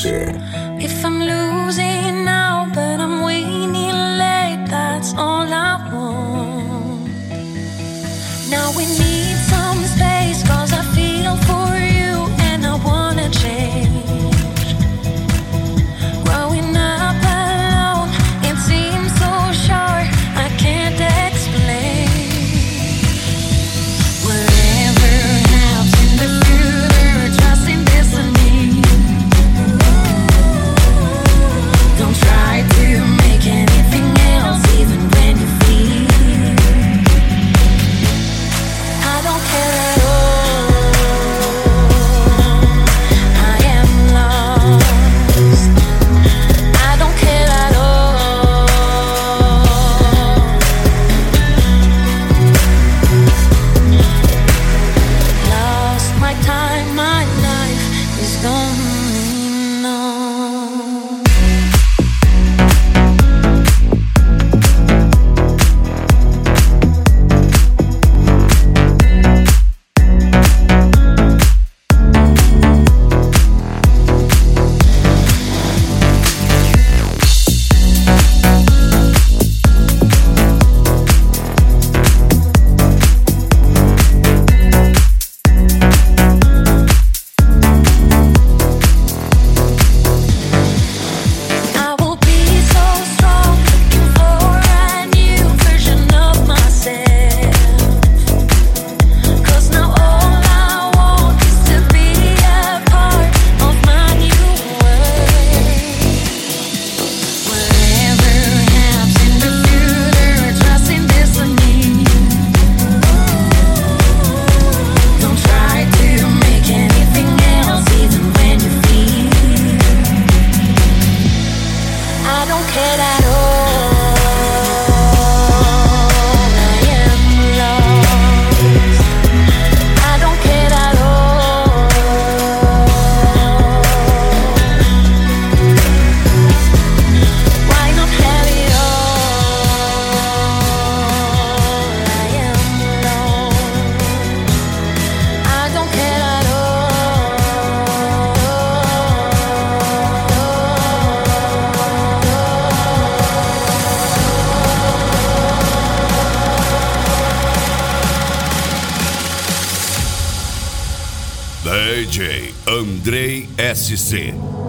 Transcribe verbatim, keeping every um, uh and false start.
C. If I'm losing now, but I'm winning late, that's all I want. Now we need some space, cause I feel for you and I wanna change. Growing up alone, it seems so short, I can't explain. Whatever happens in the future, trust in destiny. Don't try to make anything else, even when you feel I don't care at all. I am lost. I don't care at all. Lost my time, my life is going on. I will be so strong, looking for a new version of myself. Cause now all I want is to be a part of my new world. Whatever happens in the future, trust in destiny. Don't try to make anything else, even when you feel I don't care at all. I am lost. I don't care at all. Why not have it all? I am lost. I don't care at D J Andrei S C.